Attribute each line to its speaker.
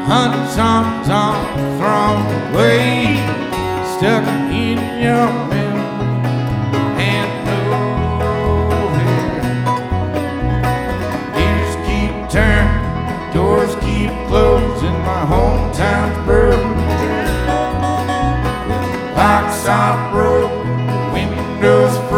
Speaker 1: Hunting sometimes thrown away, stuck in your memory and nowhere. Years keep turning, doors keep closing, my hometown's broken. Locks are broken, windows